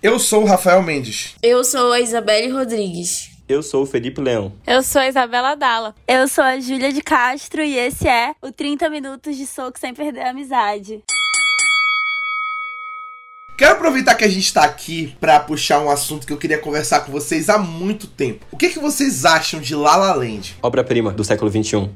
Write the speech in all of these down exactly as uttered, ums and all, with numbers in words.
Eu sou o Rafael Mendes. Eu sou a Isabelle Rodrigues. Eu sou o Felipe Leão. Eu sou a Isabela Dalla. Eu sou a Júlia de Castro e esse é o trinta minutos de soco sem perder a amizade. Quero aproveitar que a gente tá aqui pra puxar um assunto que eu queria conversar com vocês há muito tempo. O que, que vocês acham de La La Land? Obra-prima do século vinte e um.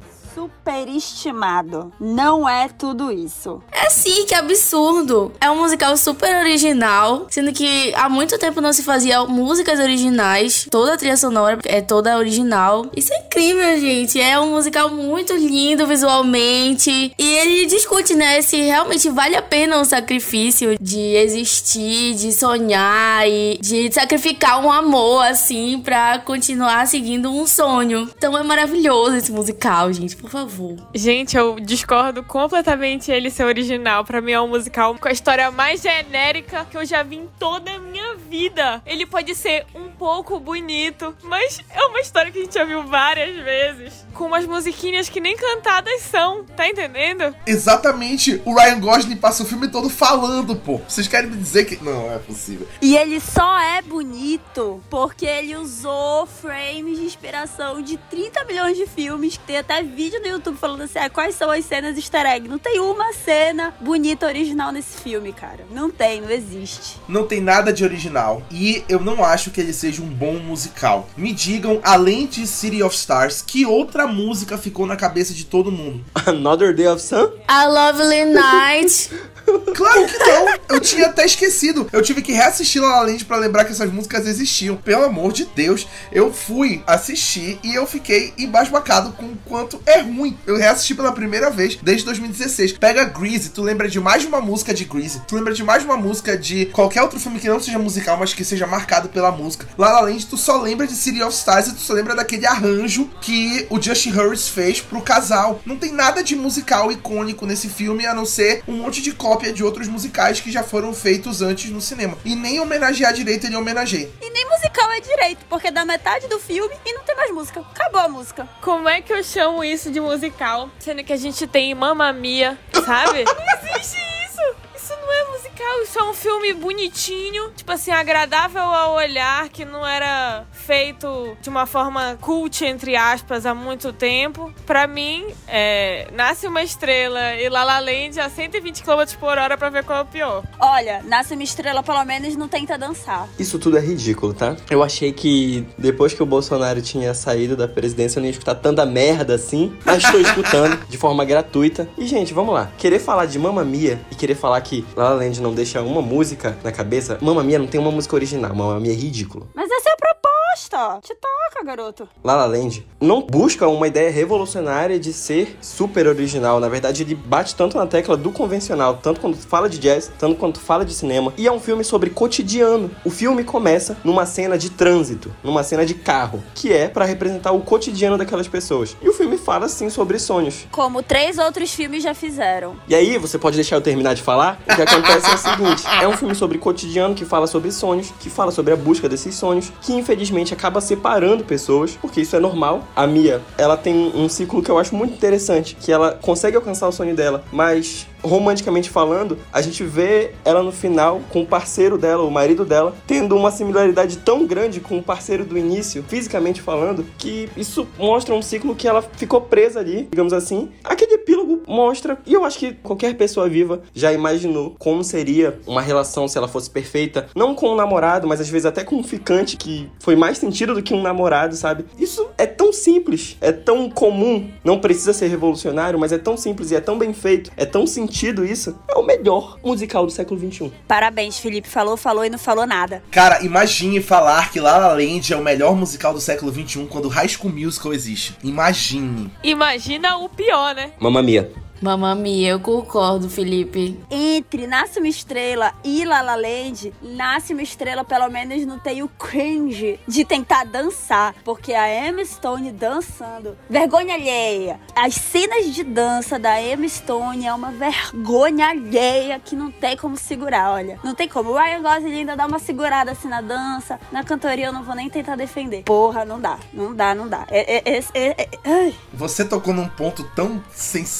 Superestimado. Não é tudo isso. É sim, que absurdo. É um musical super original, sendo que há muito tempo não se fazia músicas originais. Toda a trilha sonora é toda original. Isso é incrível, gente. É um musical muito lindo visualmente. E ele discute, né, se realmente vale a pena o sacrifício de existir, de sonhar e de sacrificar um amor, assim, pra continuar seguindo um sonho. Então é maravilhoso esse musical, gente. Por favor. Gente, eu discordo completamente ele ser original. Pra mim é um musical com a história mais genérica que eu já vi em toda a minha vida. Ele pode ser um pouco bonito, mas é uma história que a gente já viu várias vezes. Com umas musiquinhas que nem cantadas são, tá entendendo? Exatamente. O Ryan Gosling passa o filme todo falando, pô. Vocês querem me dizer que... Não, é possível. E ele só é bonito porque ele usou frames de inspiração de trinta milhões de filmes. Tem até vídeo no YouTube falando assim, ah, quais são as cenas easter egg. Não tem uma cena bonita original nesse filme, cara. Não tem, não existe. Não tem nada de original. E eu não acho que ele seja um bom musical. Me digam, além de City of Stars, que outra música ficou na cabeça de todo mundo? Another Day of Sun? A Lovely Night. Claro que não. Eu tinha até esquecido. Eu tive que reassistir La La Land pra lembrar que essas músicas existiam. Pelo amor de Deus. Eu fui assistir e eu fiquei embasbacado com o quanto é ruim. Eu reassisti pela primeira vez desde dois mil e dezesseis. Pega Grease, tu lembra de mais de uma música de Grease. Tu lembra de mais de uma música de qualquer outro filme que não seja musical, mas que seja marcado pela música. La La Land, tu só lembra de City of Stars e tu só lembra daquele arranjo que o Justin Harris fez pro casal. Não tem nada de musical icônico nesse filme, a não ser um monte de cópia de outros musicais que já foram feitos antes no cinema. E nem homenagear direito ele homenageia. E nem musical é direito, porque dá metade do filme e não tem mais música. Acabou a música. Como é que eu chamo isso de musical? Sendo que a gente tem Mamma Mia, sabe? Não existe isso! Isso não é musical, isso é um filme bonitinho, tipo assim, agradável ao olhar, que não era feito de uma forma cult, entre aspas, há muito tempo. Pra mim, é, Nasce uma Estrela e La La Land a cento e vinte quilômetros por hora pra ver qual é o pior. Olha, Nasce uma Estrela pelo menos não tenta dançar. Isso tudo é ridículo, tá? Eu achei que depois que o Bolsonaro tinha saído da presidência eu não ia escutar tanta merda assim, mas estou escutando de forma gratuita. E, gente, vamos lá. Querer falar de Mamma Mia e querer falar que La La Land não deixa uma música na cabeça, Mamma Mia não tem uma música original, Mamma Mia é ridículo. Mas essa é a proposta. Te toca, garoto. La La Land não busca uma ideia revolucionária de ser super original. Na verdade, ele bate tanto na tecla do convencional, tanto quando fala de jazz, tanto quanto fala de cinema. E é um filme sobre cotidiano. O filme começa numa cena de trânsito, numa cena de carro, que é pra representar o cotidiano daquelas pessoas. E o filme fala, sim, sobre sonhos. Como três outros filmes já fizeram. E aí, você pode deixar eu terminar de falar? O que acontece é o seguinte, é um filme sobre cotidiano, que fala sobre sonhos, que fala sobre a busca desses sonhos, que infelizmente acaba separando pessoas, porque isso é normal. A Mia, ela tem um ciclo que eu acho muito interessante, que ela consegue alcançar o sonho dela, mas romanticamente falando, a gente vê ela no final com o parceiro dela, o marido dela, tendo uma similaridade tão grande com o parceiro do início, fisicamente falando, que isso mostra um ciclo que ela ficou presa ali, digamos assim. Aquele epílogo mostra, e eu acho que qualquer pessoa viva já imaginou como seria uma relação se ela fosse perfeita, não com um namorado, mas às vezes até com um ficante, que foi mais sentido do que um namorado, sabe? Isso é tão simples, é tão comum, não precisa ser revolucionário, mas é tão simples e é tão bem feito, é tão sentido isso, é o melhor musical do século vinte e um. Parabéns, Felipe. Falou, falou e não falou nada. Cara, imagine falar que La La Land é o melhor musical do século vinte e um quando High School Musical existe. Imagine. Imagina o pior, né? Mamma Mia. Mamma Mia, eu concordo, Felipe. Entre Nasce uma Estrela e La La Land, Nasce uma Estrela pelo menos não tem o cringe de tentar dançar, porque a Emma Stone dançando, vergonha alheia. As cenas de dança da Emma Stone é uma vergonha alheia que não tem como segurar, olha. Não tem como. O Ryan Gosling ainda dá uma segurada assim na dança, na cantoria eu não vou nem tentar defender. Porra, não dá, não dá, não dá. É, é, é, é, é, é. Você tocou num ponto tão sensível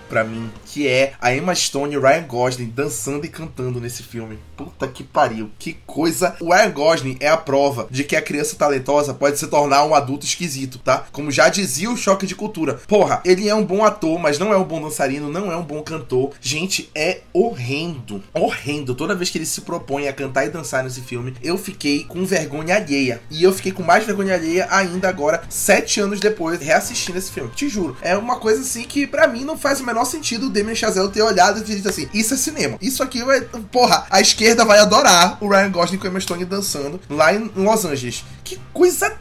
pra mim, que é a Emma Stone e o Ryan Gosling dançando e cantando nesse filme. Puta que pariu, que coisa. O Ryan Gosling é a prova de que a criança talentosa pode se tornar um adulto esquisito, tá? Como já dizia o Choque de Cultura. Porra, ele é um bom ator, mas não é um bom dançarino, não é um bom cantor. Gente, é horrendo, horrendo. Toda vez que ele se propõe a cantar e dançar nesse filme, eu fiquei com vergonha alheia. E eu fiquei com mais vergonha alheia ainda agora, sete anos depois, reassistindo esse filme. Te juro, é uma coisa assim que pra mim não faz o menor sentido o Damien Chazelle ter olhado e dito assim, isso é cinema. Isso aqui vai... Porra, a esquerda vai adorar o Ryan Gosling com a Emma Stone dançando lá em Los Angeles. Que coisa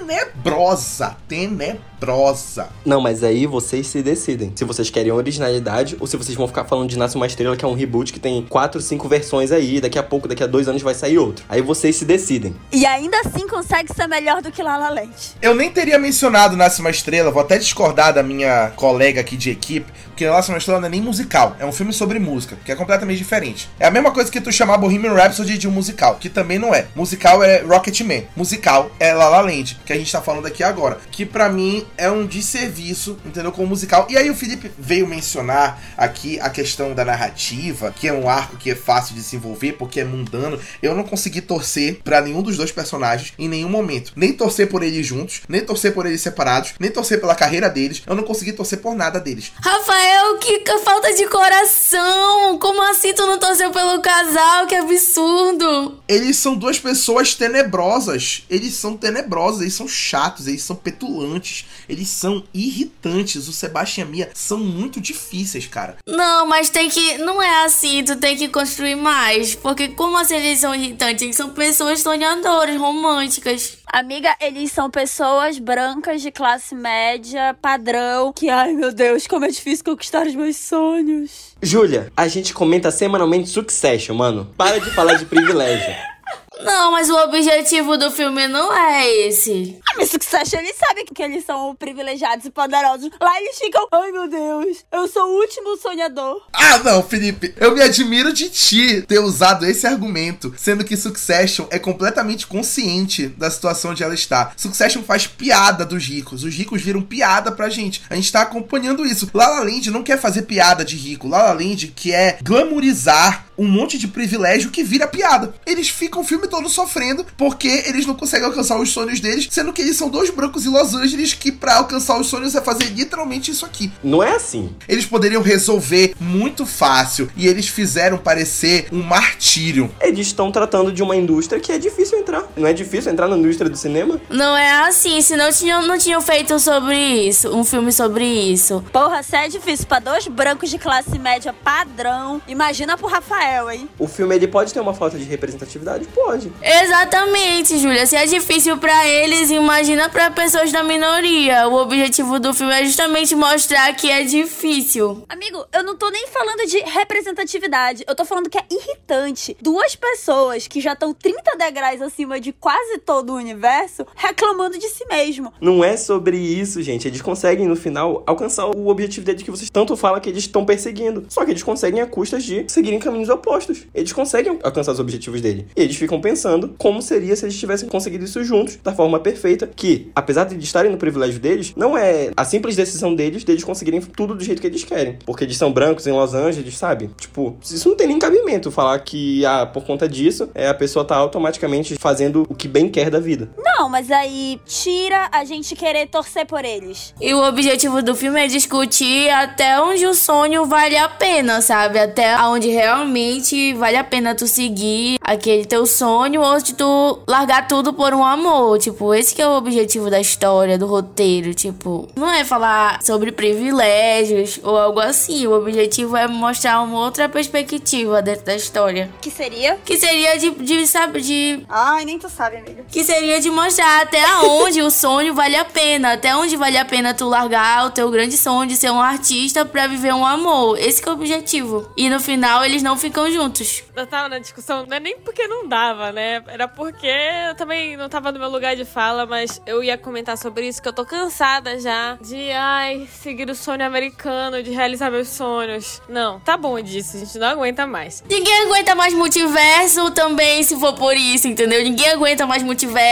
tenebrosa, tenebrosa. Não, mas aí vocês se decidem. Se vocês querem originalidade ou se vocês vão ficar falando de Nasce uma Estrela, que é um reboot que tem quatro, cinco versões aí, daqui a pouco, daqui a dois anos vai sair outro. Aí vocês se decidem. E ainda assim consegue ser melhor do que La La Land. Eu nem teria mencionado Nasce uma Estrela, vou até discordar da minha colega aqui de equipe, porque Nasce uma Estrela não é nem musical, é um filme sobre música, que é completamente diferente. É a mesma coisa que tu chamar Bohemian Rhapsody de um musical, que também não é. Musical é Rocketman, musical é La La Land, que a gente tá falando aqui agora, que pra mim é um desserviço, entendeu, com o musical. E aí o Felipe veio mencionar aqui a questão da narrativa, que é um arco que é fácil de se envolver, porque é mundano. Eu não consegui torcer pra nenhum dos dois personagens em nenhum momento. Nem torcer por eles juntos, nem torcer por eles separados, nem torcer pela carreira deles. Eu não consegui torcer por nada deles. Rafael, que falta de coração! Como assim tu não torceu pelo casal? Que absurdo! Eles são duas pessoas tenebrosas. Eles são tenebrosos, eles são chatos, eles são petulantes, eles são irritantes. O Sebastião e a Mia são muito difíceis, cara. Não, mas tem que... Não é assim, tu tem que construir mais. Porque como assim eles são irritantes? Eles são pessoas sonhadoras, românticas. Amiga, eles são pessoas brancas de classe média, padrão, que, ai meu Deus, como é difícil conquistar os meus sonhos. Júlia, a gente comenta semanalmente Succession, mano. Para de falar de privilégio. Não, mas o objetivo do filme não é esse. Ah, mas Succession, eles sabem que eles são privilegiados e poderosos. Lá eles ficam, ai meu Deus, eu sou o último sonhador. Ah, não, Felipe, eu me admiro de ti ter usado esse argumento, sendo que Succession é completamente consciente da situação onde ela está. Succession faz piada dos ricos, os ricos viram piada pra gente. A gente tá acompanhando isso. La La Land não quer fazer piada de rico, La La Land quer glamourizar um monte de privilégio que vira piada. Eles ficam o filme todo sofrendo porque eles não conseguem alcançar os sonhos deles, sendo que eles são dois brancos em Los Angeles que pra alcançar os sonhos é fazer literalmente isso aqui. Não é assim. Eles poderiam resolver muito fácil e eles fizeram parecer um martírio. Eles estão tratando de uma indústria que é difícil entrar. Não é difícil entrar na indústria do cinema? Não é assim, senão tinham, não tinham feito sobre isso, um filme sobre isso. Porra, se é difícil pra dois brancos de classe média padrão, imagina pro Rafael, hein? O filme, ele pode ter uma falta de representatividade? Pode. Exatamente, Júlia. Se é difícil pra eles, imagina pra pessoas da minoria. O objetivo do filme é justamente mostrar que é difícil. Amigo, eu não tô nem falando de representatividade. Eu tô falando que é irritante. Duas pessoas que já estão trinta degraus acima de quase todo o universo reclamando de si mesmo. Não é sobre isso, gente. Eles conseguem, no final, alcançar o objetivo deles que vocês tanto falam que eles estão perseguindo. Só que eles conseguem a custas de seguirem caminhos opostos. Eles conseguem alcançar os objetivos dele. E eles ficam pensando como seria se eles tivessem conseguido isso juntos, da forma perfeita, que, apesar de estarem no privilégio deles, não é a simples decisão deles, deles conseguirem tudo do jeito que eles querem. Porque eles são brancos em Los Angeles, sabe? Tipo, isso não tem nem cabimento, falar que, ah, por conta disso, é, a pessoa tá automaticamente fazendo o que bem quer da vida. Não, mas aí tira a gente querer torcer por eles. E o objetivo do filme é discutir até onde o sonho vale a pena, sabe? Até onde realmente vale a pena tu seguir aquele teu sonho ou de tu largar tudo por um amor. Tipo, esse que é o objetivo da história, do roteiro. Tipo, não é falar sobre privilégios ou algo assim. O objetivo é mostrar uma outra perspectiva dentro da história. Que seria? Que seria de, de sabe, de... Ai, nem tu sabe, amiga. Que seria de mostrar até onde o sonho vale a pena. Até onde vale a pena tu largar o teu grande sonho de ser um artista pra viver um amor. Esse que é o objetivo. E no final eles não ficam juntos. Eu tava na discussão, não é nem porque não dava, né? Era porque eu também não tava no meu lugar de fala, mas eu ia comentar sobre isso, que eu tô cansada já de, ai, seguir o sonho americano, de realizar meus sonhos. Não, tá bom disso, a gente não aguenta mais. Ninguém aguenta mais multiverso também, se for por isso, entendeu? Ninguém aguenta mais multiverso. Todo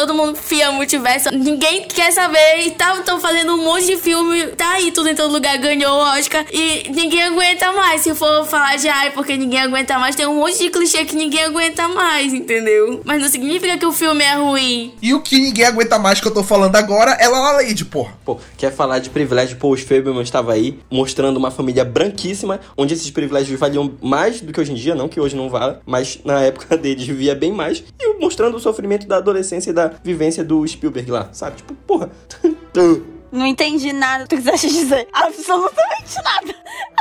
todo mundo fia multiverso. Ninguém quer saber. E estão fazendo um monte de filme. Tá aí, tudo em todo lugar. Ganhou o Oscar. E ninguém aguenta mais. Se for falar de ai, porque ninguém aguenta mais, tem um monte de clichê que ninguém aguenta mais, entendeu? Mas não significa que o filme é ruim. E o que ninguém aguenta mais que eu tô falando agora é La La Land, porra. Pô, quer falar de privilégio? Pô, os Fabelmans estava aí, mostrando uma família branquíssima, onde esses privilégios valiam mais do que hoje em dia, não que hoje não vale, mas na época deles vivia bem mais, e mostrando o sofrimento da adolescência e da vivência do Spielberg lá, sabe? Tipo, porra. Não entendi nada do que você acha dizer. Absolutamente nada.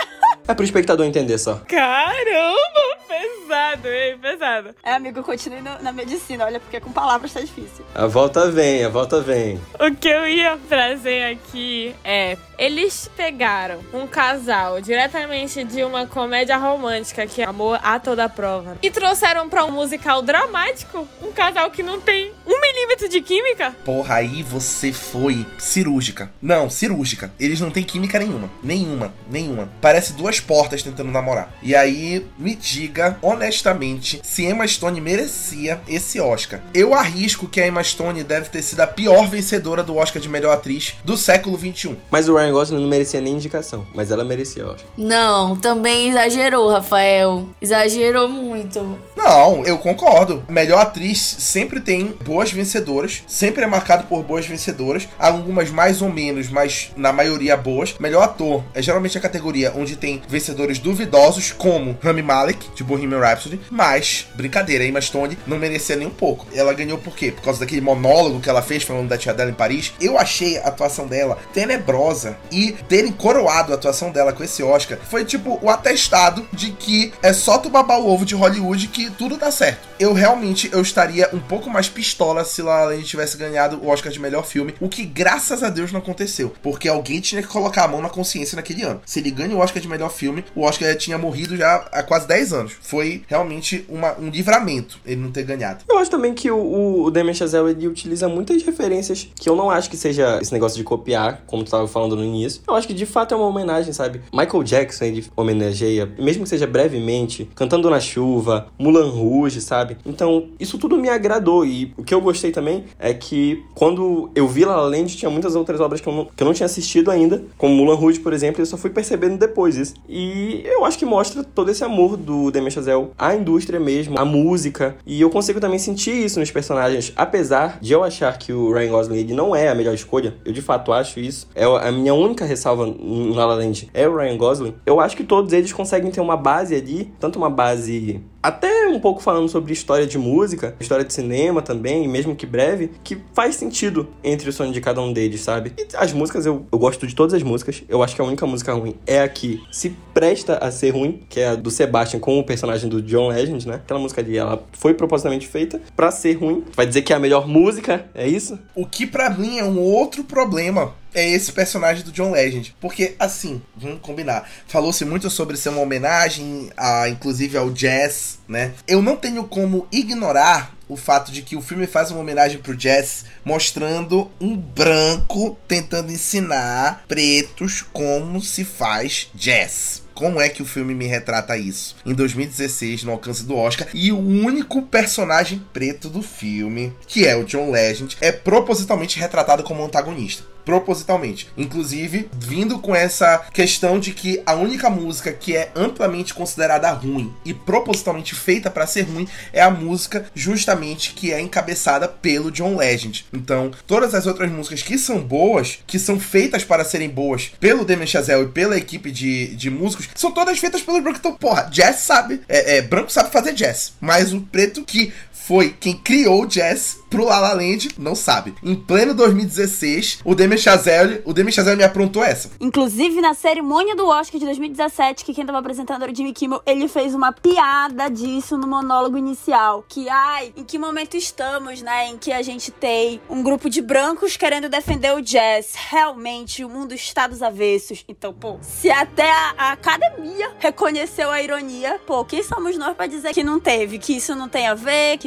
É pro espectador entender só. Caramba, pesado, hein? Pesado. É, amigo, continue no, na medicina, olha, porque com palavras tá difícil. A volta vem, a volta vem. O que eu ia trazer aqui é... Eles pegaram um casal diretamente de uma comédia romântica, que é Amor a Toda Prova, e trouxeram pra um musical dramático um casal que não tem um milímetro de química. Porra, aí você foi cirúrgica. Não, cirúrgica. Eles não têm química nenhuma. Nenhuma, nenhuma. Parece duas portas tentando namorar. E aí, me diga, honestamente, se Emma Stone merecia esse Oscar. Eu arrisco que a Emma Stone deve ter sido a pior vencedora do Oscar de melhor atriz do século vinte e um. Mas o Ryan Gosling não merecia nem indicação, mas ela merecia, eu acho. Não, também exagerou, Rafael. Exagerou muito. Não, eu concordo. Melhor atriz sempre tem boas vencedoras, sempre é marcado por boas vencedoras, algumas mais ou menos, mas na maioria boas. Melhor ator é geralmente a categoria onde tem vencedores duvidosos, como Rami Malek, de Bohemian Rhapsody, mas, brincadeira, a Emma Stone não merecia nem um pouco. Ela ganhou por quê? Por causa daquele monólogo que ela fez falando da tia dela em Paris. Eu achei a atuação dela tenebrosa, e terem coroado a atuação dela com esse Oscar foi tipo o atestado de que é só tu babar o ovo de Hollywood que tudo dá certo. Eu realmente, eu estaria um pouco mais pistola se La La Land tivesse ganhado o Oscar de melhor filme, o que graças a Deus não aconteceu, porque alguém tinha que colocar a mão na consciência naquele ano. Se ele ganha o Oscar de melhor filme, o Oscar tinha morrido já há quase dez anos. Foi realmente uma, um livramento ele não ter ganhado. Eu acho também que o, o Damien Chazelle, ele utiliza muitas referências que eu não acho que seja esse negócio de copiar, como tu tava falando no início. Eu acho que de fato é uma homenagem, sabe? Michael Jackson, ele homenageia, mesmo que seja brevemente, Cantando na Chuva, Moulin Rouge, sabe? Então, isso tudo me agradou, e o que eu gostei também é que quando eu vi La La Land, tinha muitas outras obras que eu não, que eu não tinha assistido ainda, como Moulin Rouge, por exemplo, e eu só fui percebendo depois isso. E eu acho que mostra todo esse amor do Damien Chazelle à indústria mesmo, à música, e eu consigo também sentir isso nos personagens, apesar de eu achar que o Ryan Gosling, ele não é a melhor escolha, eu de fato acho isso, é a minha única ressalva em La La Land é o Ryan Gosling. Eu acho que todos eles conseguem ter uma base ali, tanto uma base até um pouco falando sobre história de música, história de cinema também, mesmo que breve, que faz sentido entre o sonho de cada um deles, sabe? E as músicas, eu, eu gosto de todas as músicas. Eu acho que a única música ruim é a que se presta a ser ruim, que é a do Sebastian com o personagem do John Legend, né? Aquela música ali, ela foi propositalmente feita pra ser ruim. Vai dizer que é a melhor música, é isso? O que pra mim é um outro problema é esse personagem do John Legend. Porque, assim, vamos combinar, falou-se muito sobre ser uma homenagem, a, inclusive ao jazz, né? Eu não tenho como ignorar o fato de que o filme faz uma homenagem pro jazz, mostrando um branco tentando ensinar pretos como se faz jazz. Como é que o filme me retrata isso? Em dois mil e dezesseis, no alcance do Oscar, e o único personagem preto do filme, que é o John Legend, é propositalmente retratado como antagonista. Propositalmente. Inclusive, vindo com essa questão de que a única música que é amplamente considerada ruim e propositalmente feita pra ser ruim é a música justamente que é encabeçada pelo John Legend. Então, todas as outras músicas que são boas, que são feitas para serem boas pelo Damien Chazelle e pela equipe de, de músicos, são todas feitas pelo branco. Então, porra, jazz sabe, é, é, branco sabe fazer jazz, mas o preto que foi quem criou o jazz pro La La Land não sabe. Em pleno dois mil e dezesseis, o Damien Chazelle, o Damien Chazelle me aprontou essa. Inclusive, na cerimônia do Oscar de dois mil e dezessete, que quem tava apresentando era o Jimmy Kimmel, ele fez uma piada disso no monólogo inicial. Que, ai, em que momento estamos, né? Em que a gente tem um grupo de brancos querendo defender o jazz. Realmente, o mundo está dos avessos. Então, pô, se até a, a academia reconheceu a ironia, pô, quem somos nós pra dizer que não teve? Que isso não tem a ver, que isso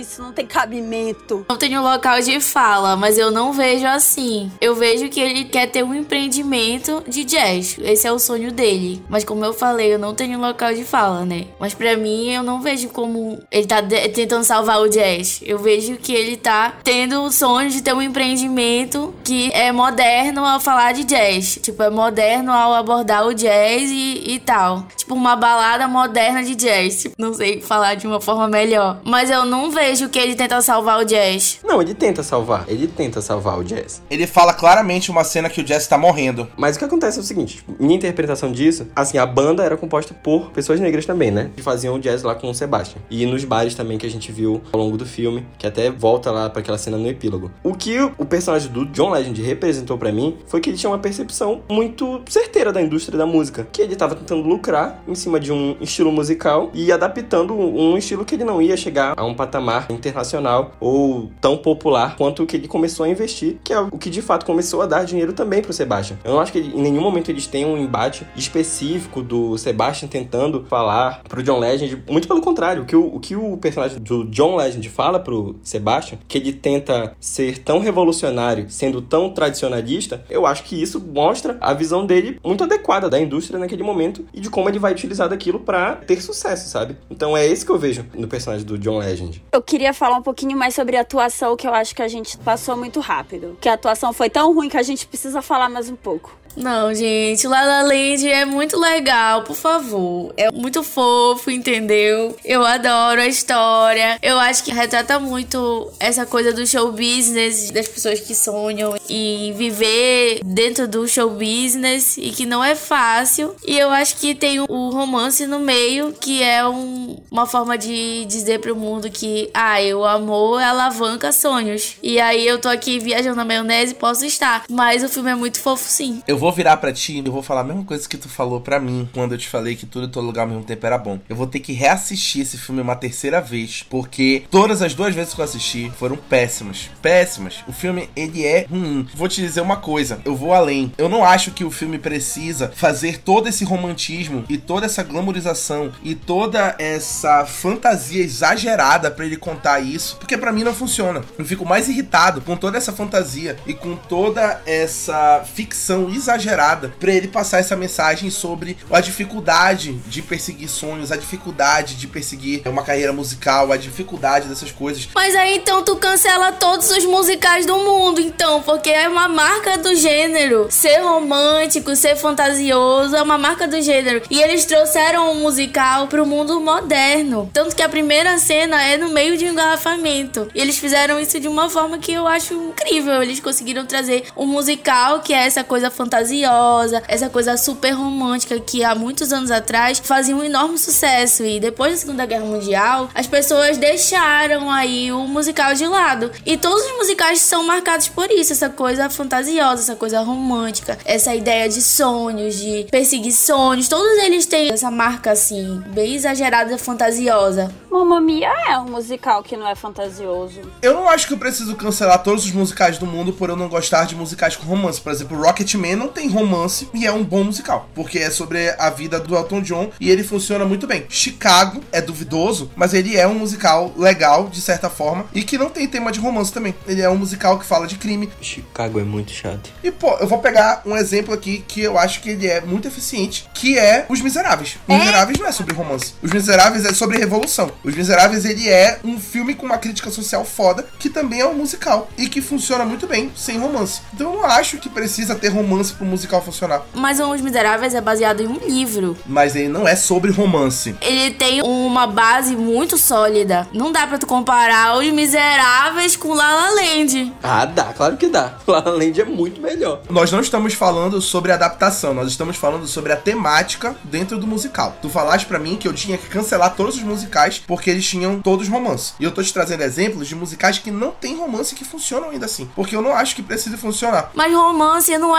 isso não tem cabimento. Eu tenho local de fala, mas eu não vejo assim. Eu vejo que ele quer ter um empreendimento de jazz. Esse é o sonho dele. Mas como eu falei, eu não tenho local de fala, né? Mas pra mim, eu não vejo como ele tá de- tentando salvar o jazz. Eu vejo que ele tá tendo o sonho de ter um empreendimento que é moderno ao falar de jazz. Tipo, é moderno ao abordar o jazz e, e tal. Tipo, uma balada moderna de jazz. Tipo, não sei falar de uma forma melhor. Mas eu não vejo que ele tenta salvar o jazz. Não, ele tenta salvar. Ele tenta salvar o jazz. Ele fala claramente uma cena que o jazz tá morrendo. Mas o que acontece é o seguinte, tipo, minha interpretação disso, assim, a banda era composta por pessoas negras também, né? Que faziam jazz lá com o Sebastian. E nos bares também que a gente viu ao longo do filme, que até volta lá pra aquela cena no epílogo. O que o personagem do John Legend representou pra mim foi que ele tinha uma percepção muito certeira da indústria da música. Que ele tava tentando lucrar em cima de um estilo musical e adaptando um estilo que ele não ia chegar a um patamar internacional ou tão popular quanto o que ele começou a investir, que é o que de fato começou a dar dinheiro também pro Sebastian. Eu não acho que ele, em nenhum momento eles têm um embate específico do Sebastian tentando falar pro John Legend. Muito pelo contrário, o que o, o que o personagem do John Legend fala pro Sebastian, que ele tenta ser tão revolucionário, sendo tão tradicionalista, eu acho que isso mostra a visão dele muito adequada da indústria naquele momento e de como ele vai utilizar daquilo pra ter sucesso, sabe? Então é esse que eu vejo no personagem do John Legend. Eu queria falar um pouquinho mais sobre a atuação, que eu acho que a gente passou muito rápido. Que a atuação foi tão ruim que a gente precisa falar mais um pouco. Não, gente, La La Land é muito legal, por favor. É muito fofo, entendeu? Eu adoro a história. Eu acho que retrata muito essa coisa do show business, das pessoas que sonham e viver dentro do show business e que não é fácil. E eu acho que tem o romance no meio, que é um, uma forma de dizer pro mundo que, ah, o amor alavanca sonhos. E aí eu tô aqui viajando na maionese e posso estar. Mas o filme é muito fofo, sim. Eu vou virar pra ti e eu vou falar a mesma coisa que tu falou pra mim quando eu te falei que tudo em todo lugar ao mesmo tempo era bom. Eu vou ter que reassistir esse filme uma terceira vez, porque todas as duas vezes que eu assisti foram péssimas. Péssimas. O filme, ele é ruim. Vou te dizer uma coisa, eu vou além. Eu não acho que o filme precisa fazer todo esse romantismo e toda essa glamorização e toda essa fantasia exagerada pra ele contar isso, porque pra mim não funciona. Eu fico mais irritado com toda essa fantasia e com toda essa ficção exagerada pra ele passar essa mensagem sobre a dificuldade de perseguir sonhos, a dificuldade de perseguir uma carreira musical, a dificuldade dessas coisas. Mas aí então tu cancela todos os musicais do mundo, então, porque é uma marca do gênero. Ser romântico, ser fantasioso é uma marca do gênero. E eles trouxeram um musical pro mundo moderno. Tanto que a primeira cena é no meio de um engarrafamento. E eles fizeram isso de uma forma que eu acho incrível. Eles conseguiram trazer um musical que é essa coisa fantasiosa, essa coisa super romântica que há muitos anos atrás fazia um enorme sucesso. E depois da Segunda Guerra Mundial, as pessoas deixaram aí o musical de lado. E todos os musicais são marcados por isso, essa coisa fantasiosa, essa coisa romântica, essa ideia de sonhos, de perseguir sonhos. Todos eles têm essa marca assim, bem exagerada, fantasiosa. Mamma Mia é um musical que não é fantasioso. Eu não acho que eu preciso cancelar todos os musicais do mundo por eu não gostar de musicais com romance. Por exemplo, Rocketman não tem romance e é um bom musical, porque é sobre a vida do Elton John e ele funciona muito bem. Chicago é duvidoso, mas ele é um musical legal, de certa forma, e que não tem tema de romance também. Ele é um musical que fala de crime. Chicago é muito chato. E, pô, eu vou pegar um exemplo aqui que eu acho que ele é muito eficiente, que é Os Miseráveis. Os Miseráveis não é sobre romance. Os Miseráveis é sobre revolução. Os Miseráveis, ele é um filme com uma crítica social foda, que também é um musical, e que funciona muito bem sem romance. Então eu não acho que precisa ter romance pro musical funcionar. Mas Os Miseráveis é baseado em um livro. Mas ele não é sobre romance. Ele tem uma base muito sólida. Não dá pra tu comparar Os Miseráveis com La La Land. Ah, dá, claro que dá. La La Land é muito melhor. Nós não estamos falando sobre adaptação, nós estamos falando sobre a temática dentro do musical. Tu falaste pra mim que eu tinha que cancelar todos os musicais porque eles tinham todos romance. E eu tô te trazendo exemplos de musicais que não tem romance e que funcionam ainda assim. Porque eu não acho que precise funcionar. Mas romance não é só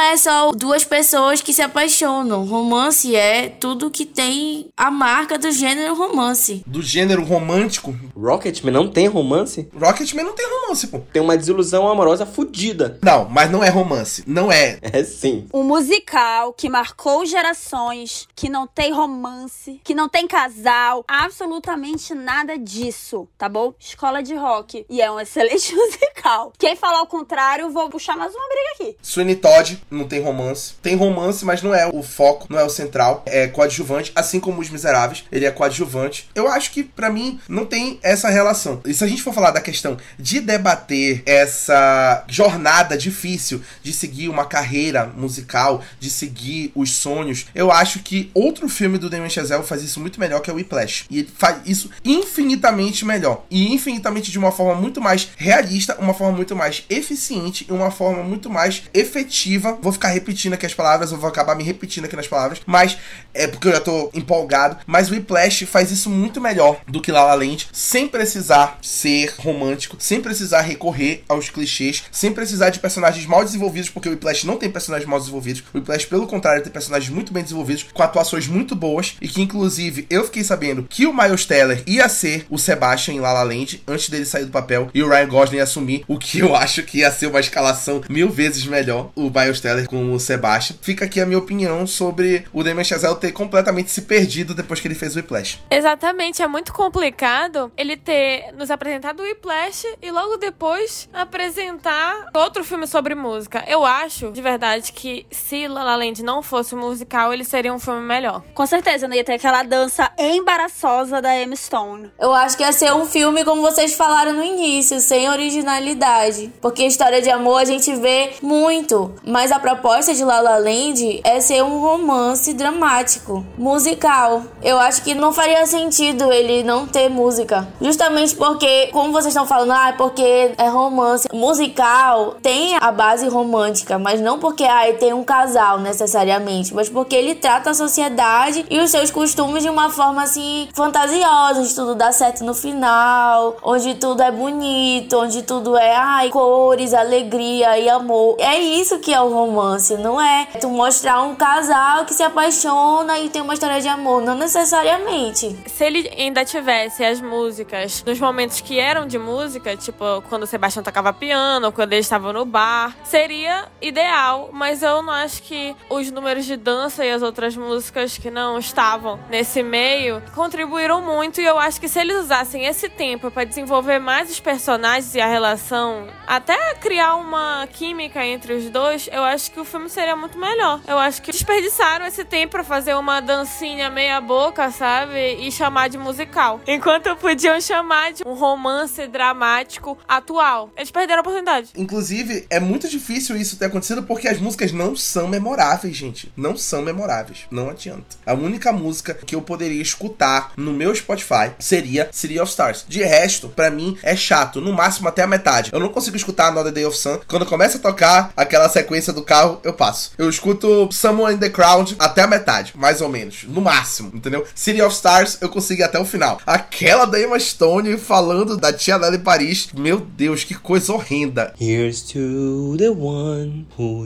são duas pessoas que se apaixonam. Romance é tudo que tem a marca do gênero romance. Do gênero romântico. Rocketman não tem romance? Rocketman não tem romance, pô. Tem uma desilusão amorosa fodida. Não, mas não é romance. Não é. É sim. Um musical que marcou gerações, que não tem romance, que não tem casal, absolutamente nada disso, tá bom? Escola de Rock. E é um excelente musical. Quem falar o contrário, vou puxar mais uma briga aqui. Sweeney Todd não tem romance. Tem romance, mas não é o foco, não é o central. É coadjuvante, assim como Os Miseráveis. Ele é coadjuvante. Eu acho que, pra mim, não tem essa relação. E se a gente for falar da questão de debater essa jornada difícil de seguir uma carreira musical, de seguir os sonhos, eu acho que outro filme do Damien Chazelle faz isso muito melhor, que é o Whiplash. E ele faz isso infinitamente melhor. E infinitamente de uma forma muito mais realista, uma forma muito mais eficiente e uma forma muito mais efetiva. Vou ficar repetindo aqui as palavras, eu vou acabar me repetindo aqui nas palavras, mas é porque eu já tô empolgado. Mas o Whiplash faz isso muito melhor do que La La Land, sem precisar ser romântico, sem precisar recorrer aos clichês, sem precisar de personagens mal desenvolvidos, porque o Whiplash não tem personagens mal desenvolvidos. O Whiplash, pelo contrário, tem personagens muito bem desenvolvidos, com atuações muito boas, e que, inclusive, eu fiquei sabendo que o Miles Teller ia ser o Sebastian em La La Land, antes dele sair do papel, e o Ryan Gosling assumir, o que eu acho que ia ser uma escalação mil vezes melhor, o Miles Teller com o Sebastian. Fica aqui a minha opinião sobre o Damien Chazelle ter completamente se perdido depois que ele fez o Whiplash. Exatamente, é muito complicado ele ter nos apresentado o Whiplash e logo depois apresentar outro filme sobre música. Eu acho, de verdade, que se La La Land não fosse um musical, ele seria um filme melhor. Com certeza, não ia ter aquela dança embaraçosa da Emma Stone. Eu acho que ia ser um filme, como vocês falaram no início, sem originalidade. Porque história de amor a gente vê muito. Mas a proposta de La La Land é ser um romance dramático, musical. Eu acho que não faria sentido ele não ter música. Justamente porque, como vocês estão falando, ah, porque é romance. Musical tem a base romântica, mas não porque ah, tem um casal necessariamente, mas porque ele trata a sociedade e os seus costumes de uma forma assim fantasiosa, onde tudo dá certo no final, onde tudo é bonito, onde tudo é ai, cores, alegria e amor. É isso que é o romance, não é tu mostrar um casal que se apaixona e tem uma história de amor, não necessariamente. Se ele ainda tivesse as músicas nos momentos que eram de música, tipo quando o Sebastião tocava piano, ou quando ele estava no bar, seria ideal, mas eu não acho que os números de dança e as outras músicas que não estavam nesse meio contribuíram muito, e eu acho que se eles usassem esse tempo para desenvolver mais os personagens e a relação, até criar uma química entre os dois, eu acho que o filme seria muito melhor. Eu acho que desperdiçaram esse tempo pra fazer uma dancinha meia boca, sabe? E chamar de musical. Enquanto podiam chamar de um romance dramático atual. Eles perderam a oportunidade. Inclusive, é muito difícil isso ter acontecido porque as músicas não são memoráveis, gente. Não são memoráveis. Não adianta. A única música que eu poderia escutar no meu Spotify seria City of Stars. De resto, pra mim, é chato. No máximo até a metade. Eu não consigo escutar Another Day of Sun. Quando começa a tocar aquela sequência do carro, eu passo. Eu escuto Someone in the Crowd até a metade, mais ou menos. No máximo, entendeu? City of Stars, eu consigo ir até o final. Aquela da Emma Stone falando da tia Nelly Paris. Meu Deus, que coisa horrenda. Here's to the one who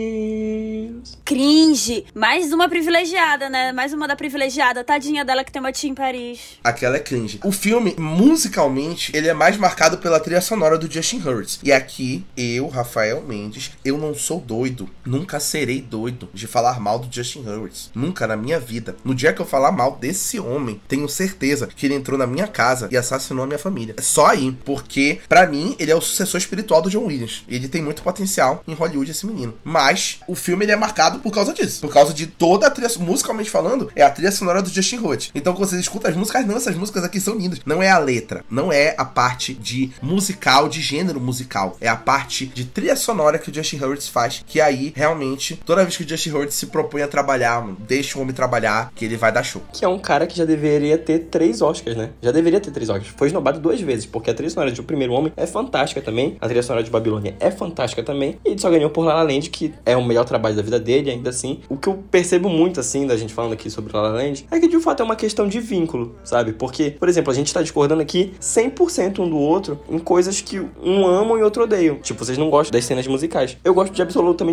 dreams. Cringe. Mais uma privilegiada, né? Mais uma da privilegiada. Tadinha dela que tem uma tia em Paris. Aquela é cringe. O filme, musicalmente, ele é mais marcado pela trilha sonora do Justin Hurwitz. E aqui, eu, Rafael Mendes, eu não sou doido. Nunca serei doido de falar mal do Justin Hurwitz. Nunca na minha vida. No dia que eu falar mal desse homem, tenho certeza que ele entrou na minha casa e assassinou a minha família. É só aí. Porque, pra mim, ele é o sucessor espiritual do John Williams. Ele tem muito potencial em Hollywood, esse menino. Mas, o filme, ele é marcado por causa disso. Por causa de toda a trilha, musicalmente falando, é a trilha sonora do Justin Hurwitz. Então, quando vocês escutam as músicas, não, essas músicas aqui são lindas. Não é a letra. Não é a parte de musical, de gênero musical. É a parte de trilha sonora que o Justin Hurwitz faz, que aí, realmente, toda vez que o Justin Hurwitz se propõe a trabalhar, mano, deixa o homem trabalhar, que ele vai dar show. Que é um cara que já deveria ter três Oscars, né? Já deveria ter três Oscars. Foi esnobado duas vezes, porque a trilha sonora de O Primeiro Homem é fantástica também, a trilha sonora de Babilônia é fantástica também, e ele só ganhou por La La Land, que é o melhor trabalho da vida dele, ainda assim. O que eu percebo muito, assim, da gente falando aqui sobre La La Land, é que de fato é uma questão de vínculo, sabe? Porque, por exemplo, a gente tá discordando aqui cem por cento um do outro em coisas que um amam e outro odeiam. Tipo, vocês não gostam das cenas musicais. Eu gosto de absolutamente todas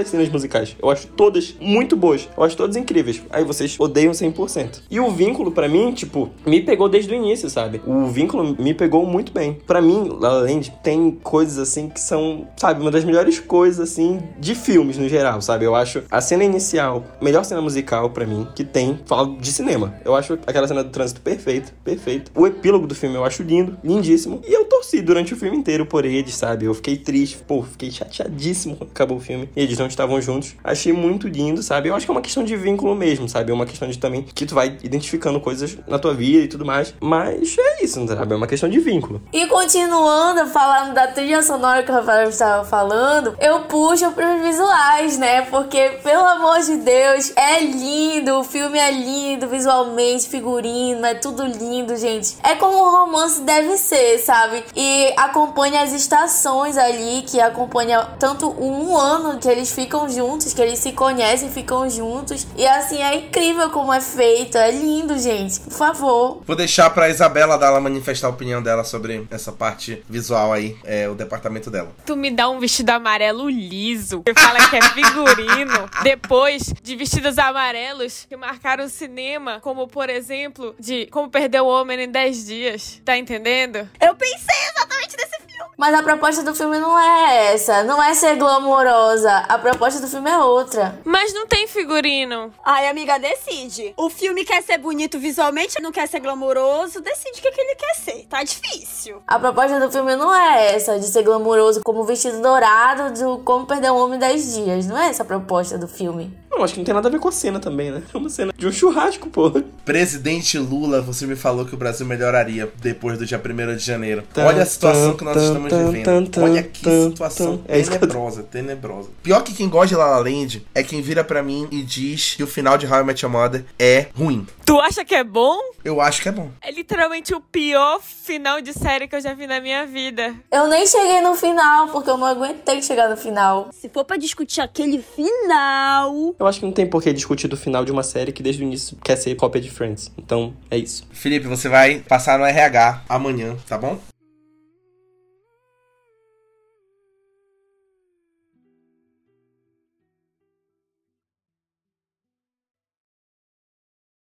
as cenas musicais. Eu acho todas muito boas. Eu acho todas incríveis. Aí vocês odeiam cem por cento. E o vínculo, pra mim, tipo, me pegou desde o início, sabe? O vínculo me pegou muito bem. Pra mim, La La Land tem coisas, assim, que são, sabe, uma das melhores coisas, assim, de filmes, no geral, sabe? Eu acho a cena inicial, melhor cena musical, pra mim, que tem, falo de cinema. Eu acho aquela cena do trânsito perfeita, perfeita. O epílogo do filme eu acho lindo, lindíssimo. E eu torci durante o filme inteiro por eles, sabe? Eu fiquei triste, pô, fiquei chateadíssimo quando acabou o filme. E eles não estavam juntos. Achei muito lindo, sabe? Eu acho que é uma questão de vínculo mesmo, sabe? É uma questão de também que tu vai identificando coisas na tua vida e tudo mais. Mas é isso, sabe? É uma questão de vínculo. E continuando, falando da trilha sonora que o Rafael estava falando, eu puxo pros visuais, né? Porque, pelo amor de Deus, é lindo, o filme é lindo, visualmente, figurino, é tudo lindo, gente. É como um romance deve ser, sabe? E acompanha as estações ali, que acompanha tanto um ano que eles ficam juntos, que eles se conhecem, ficam juntos. E assim, é incrível como é feito, é lindo, gente. Por favor. Vou deixar pra Isabela dar ela manifestar a opinião dela sobre essa parte visual aí, é, o departamento dela. Tu me dá um vestido amarelo liso, você fala que é figurino, depois de vestidos amarelos que marcaram o cinema, como por exemplo, de Como Perder o Homem em dez dias, tá entendendo? Eu pensei exatamente nesse filme. Mas a proposta do filme não é essa, não é ser glamourosa, a proposta do filme é outra. Mas não tem figurino. Ai, amiga, decide. O filme quer ser bonito visualmente, não quer ser glamouroso, decide o que, que ele quer ser. Tá difícil. A proposta do filme não é essa, de ser glamouroso como o vestido dourado do Como Perder um Homem em dez dias. Não é essa a proposta do filme. Não, acho que não tem nada a ver com a cena também, né? É uma cena de um churrasco, pô. Presidente Lula, você me falou que o Brasil melhoraria depois do dia primeiro de janeiro. Olha a situação que nós estamos vivendo. Olha que situação tenebrosa, tenebrosa. Pior que quem gosta de La La Land é quem vira pra mim e diz que o final de How I Met Your Mother é ruim. Tu acha que é bom? Eu acho que é bom. É literalmente o pior final de série que eu já vi na minha vida. Eu nem cheguei no final, porque eu não aguentei chegar no final. Se for pra discutir aquele final... Eu acho que não tem por que discutir do final de uma série que desde o início quer ser cópia de Friends. Então, é isso. Felipe, você vai passar no R H amanhã, tá bom?